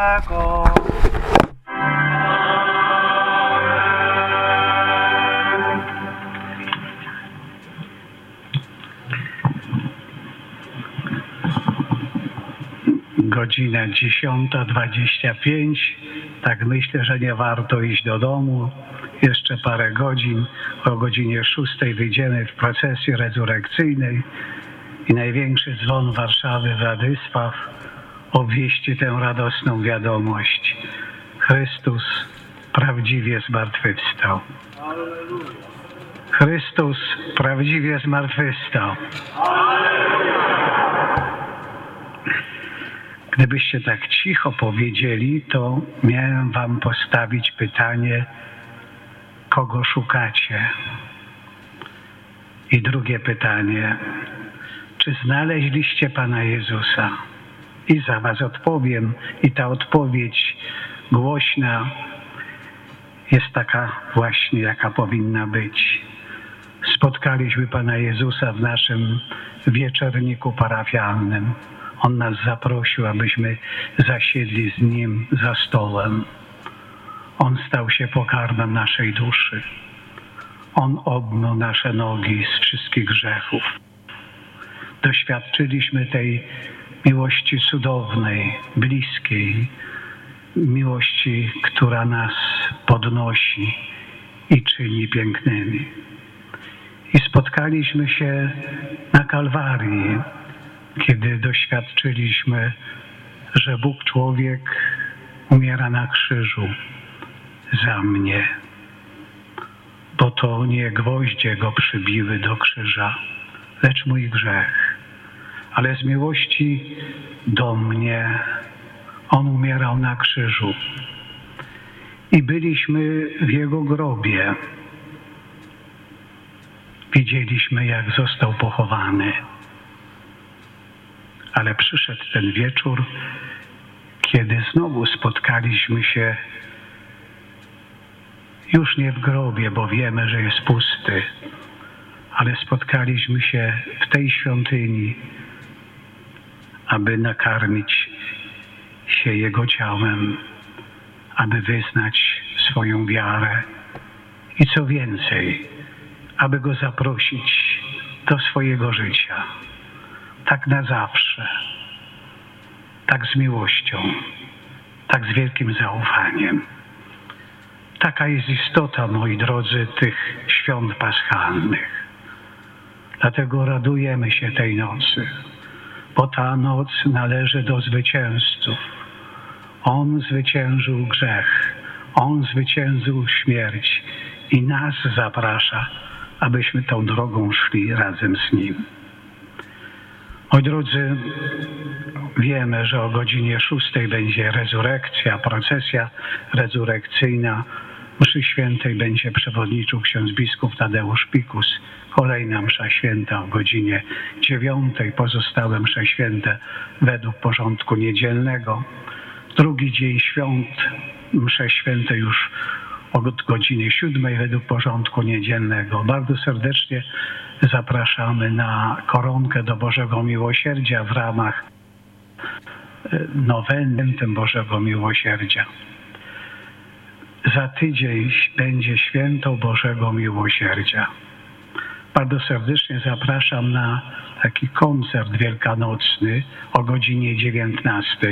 Bożego. Godzina 10:25. Tak myślę, że nie warto iść do domu. Jeszcze parę godzin. O godzinie 6 wyjdziemy w procesji rezurekcyjnej i największy dzwon Warszawy, Władysław, obwieści tę radosną wiadomość. Chrystus prawdziwie zmartwychwstał. Chrystus prawdziwie zmartwychwstał. Gdybyście tak cicho powiedzieli, to miałem wam postawić pytanie, kogo szukacie? I drugie pytanie, czy znaleźliście Pana Jezusa? I za was odpowiem. I ta odpowiedź głośna jest taka właśnie, jaka powinna być. Spotkaliśmy Pana Jezusa w naszym wieczorniku parafialnym. On nas zaprosił, abyśmy zasiedli z Nim za stołem. On stał się pokarmem naszej duszy. On obmył nasze nogi z wszystkich grzechów. Doświadczyliśmy tej miłości cudownej, bliskiej, miłości, która nas podnosi i czyni pięknymi. I spotkaliśmy się na Kalwarii, kiedy doświadczyliśmy, że Bóg człowiek umiera na krzyżu za mnie, bo to nie gwoździe go przybiły do krzyża, lecz mój grzech. Ale z miłości do mnie On umierał na krzyżu i byliśmy w Jego grobie. Widzieliśmy, jak został pochowany. Ale przyszedł ten wieczór, kiedy znowu spotkaliśmy się już nie w grobie, bo wiemy, że jest pusty, ale spotkaliśmy się w tej świątyni, aby nakarmić się Jego ciałem, aby wyznać swoją wiarę i co więcej, aby Go zaprosić do swojego życia. Tak na zawsze, tak z miłością, tak z wielkim zaufaniem. Taka jest istota, moi drodzy, tych świąt paschalnych. Dlatego radujemy się tej nocy, bo ta noc należy do zwycięzców. On zwyciężył grzech, On zwyciężył śmierć i nas zaprasza, abyśmy tą drogą szli razem z Nim. Moi drodzy, wiemy, że o godzinie 6 będzie rezurekcja, procesja rezurekcyjna. Mszy świętej będzie przewodniczył ksiądz biskup Tadeusz Pikus. Kolejna msza święta o godzinie 9, pozostałe msze święte według porządku niedzielnego. Drugi dzień świąt, msze święte już od godziny 7 według porządku niedzielnego. Bardzo serdecznie zapraszamy na koronkę do Bożego Miłosierdzia w ramach nowenny Bożego Miłosierdzia. Za tydzień będzie święto Bożego Miłosierdzia. Bardzo serdecznie zapraszam na taki koncert wielkanocny o godzinie 19.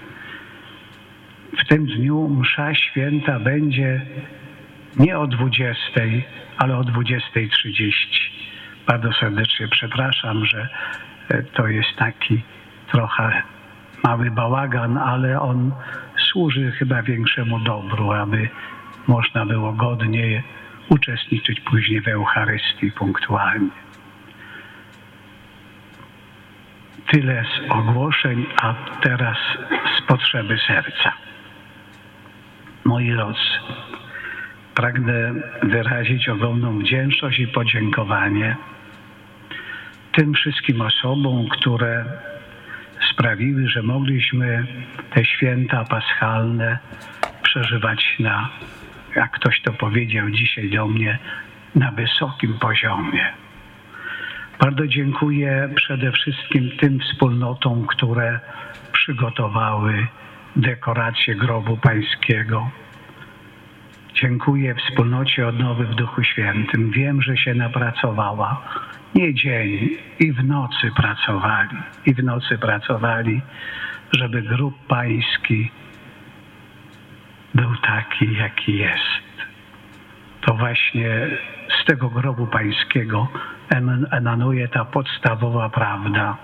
W tym dniu msza święta będzie nie o 20, ale o 20:30. Bardzo serdecznie przepraszam, że to jest taki trochę mały bałagan, ale on służy chyba większemu dobru, aby można było godnie uczestniczyć później w Eucharystii punktualnie. Tyle z ogłoszeń, a teraz z potrzeby serca. Moi drodzy, pragnę wyrazić ogromną wdzięczność i podziękowanie tym wszystkim osobom, które sprawiły, że mogliśmy te święta paschalne przeżywać na, jak ktoś to powiedział dzisiaj do mnie, na wysokim poziomie. Bardzo dziękuję przede wszystkim tym wspólnotom, które przygotowały dekorację grobu Pańskiego. Dziękuję wspólnocie Odnowy w Duchu Świętym. Wiem, że się napracowała. Nie dzień, i w nocy pracowali, żeby grób Pański był taki, jaki jest. To właśnie z tego grobu Pańskiego emanuje ta podstawowa prawda.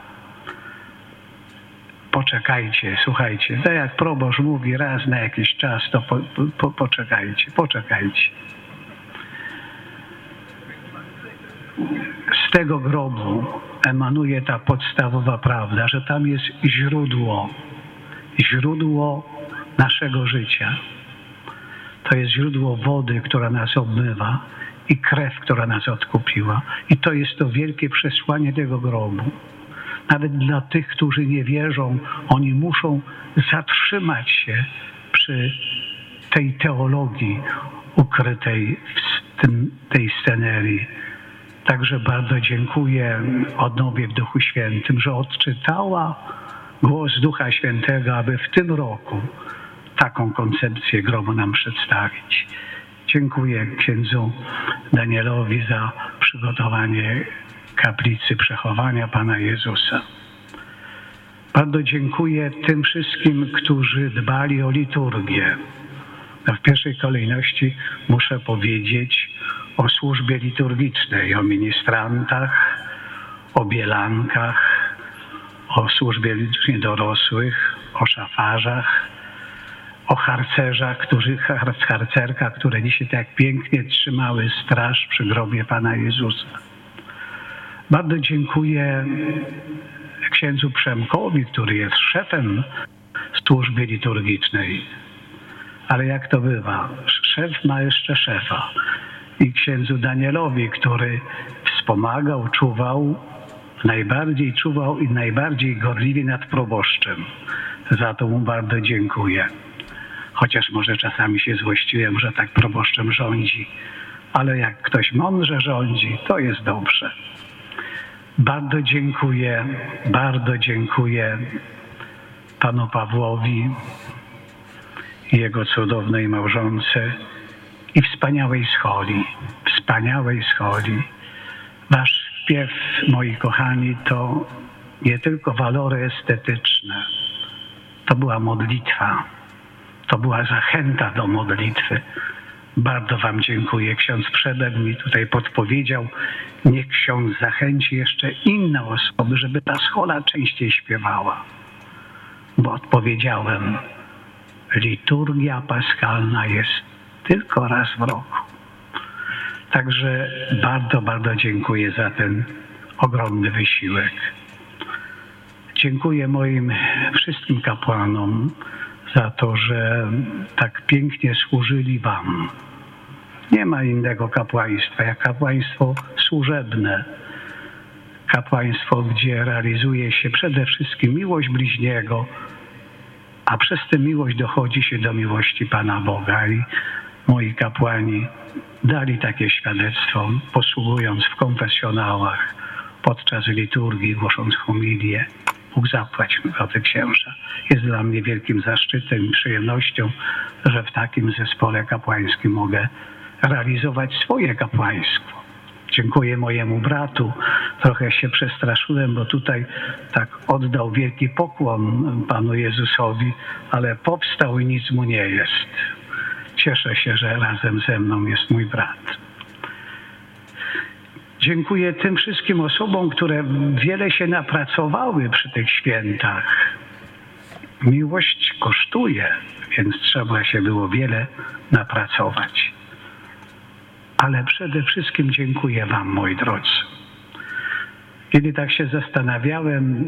Poczekajcie, słuchajcie, tak jak proboszcz mówi raz na jakiś czas, to poczekajcie. Z tego grobu emanuje ta podstawowa prawda, że tam jest źródło naszego życia. To jest źródło wody, która nas obmywa i krew, która nas odkupiła. I to jest to wielkie przesłanie tego grobu. Nawet dla tych, którzy nie wierzą, oni muszą zatrzymać się przy tej teologii ukrytej w tej scenerii. Także bardzo dziękuję Odnowie w Duchu Świętym, że odczytała głos Ducha Świętego, aby w tym roku taką koncepcję grobu nam przedstawić. Dziękuję księdzu Danielowi za przygotowanie kaplicy przechowania Pana Jezusa. Bardzo dziękuję tym wszystkim, którzy dbali o liturgię. W pierwszej kolejności muszę powiedzieć o służbie liturgicznej, o ministrantach, o bielankach, o służbie liturgicznej dorosłych, o szafarzach, o harcerkach, które dzisiaj tak pięknie trzymały straż przy grobie Pana Jezusa. Bardzo dziękuję księdzu Przemkowi, który jest szefem służby liturgicznej. Ale jak to bywa? Szef ma jeszcze szefa. I księdzu Danielowi, który wspomagał, czuwał i najbardziej gorliwie nad proboszczem. Za to mu bardzo dziękuję. Chociaż może czasami się złościłem, że tak proboszczem rządzi. Ale jak ktoś mądrze rządzi, to jest dobrze. Bardzo dziękuję panu Pawłowi i jego cudownej małżonce i wspaniałej scholi. Wasz śpiew, moi kochani, to nie tylko walory estetyczne. To była modlitwa. To była zachęta do modlitwy. Bardzo wam dziękuję. Ksiądz Przebek mi tutaj podpowiedział, niech ksiądz zachęci jeszcze inne osoby, żeby ta schola częściej śpiewała. Bo odpowiedziałem, liturgia paschalna jest tylko raz w roku. Także bardzo dziękuję za ten ogromny wysiłek. Dziękuję moim wszystkim kapłanom za to, że tak pięknie służyli wam. Nie ma innego kapłaństwa jak kapłaństwo służebne. Kapłaństwo, gdzie realizuje się przede wszystkim miłość bliźniego, a przez tę miłość dochodzi się do miłości Pana Boga. I moi kapłani dali takie świadectwo, posługując w konfesjonałach, podczas liturgii, głosząc homilię. Bóg zapłać, drodzy księża. Jest dla mnie wielkim zaszczytem i przyjemnością, że w takim zespole kapłańskim mogę realizować swoje kapłaństwo. Dziękuję mojemu bratu. Trochę się przestraszyłem, bo tutaj tak oddał wielki pokłon Panu Jezusowi, ale powstał i nic mu nie jest. Cieszę się, że razem ze mną jest mój brat. Dziękuję tym wszystkim osobom, które wiele się napracowały przy tych świętach. Miłość kosztuje, więc trzeba się było wiele napracować. Ale przede wszystkim dziękuję wam, moi drodzy. Kiedy tak się zastanawiałem,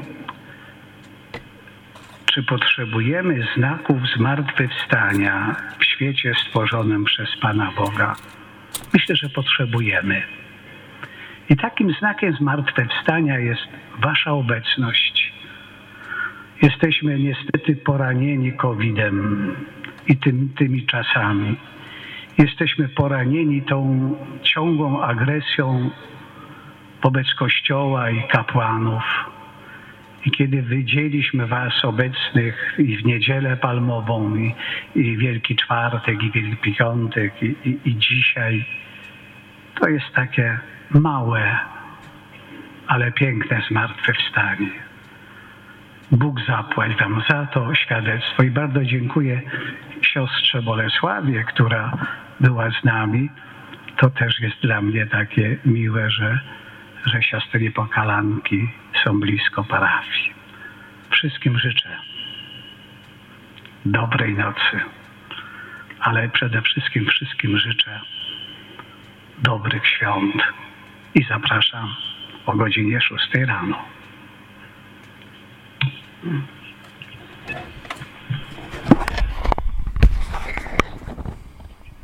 czy potrzebujemy znaków zmartwychwstania w świecie stworzonym przez Pana Boga? Myślę, że potrzebujemy. I takim znakiem zmartwychwstania jest wasza obecność. Jesteśmy niestety poranieni COVID-em i tymi czasami. Jesteśmy poranieni tą ciągłą agresją wobec Kościoła i kapłanów. I kiedy widzieliśmy was obecnych i w Niedzielę Palmową, i Wielki Czwartek, i Wielki Piątek, i dzisiaj, to jest takie małe, ale piękne zmartwychwstanie. Bóg zapłać wam za to świadectwo i bardzo dziękuję siostrze Bolesławie, która była z nami. To też jest dla mnie takie miłe, że siostry niepokalanki są blisko parafii. Wszystkim życzę dobrej nocy, ale przede wszystkim życzę dobrych świąt i zapraszam o godzinie 6 rano.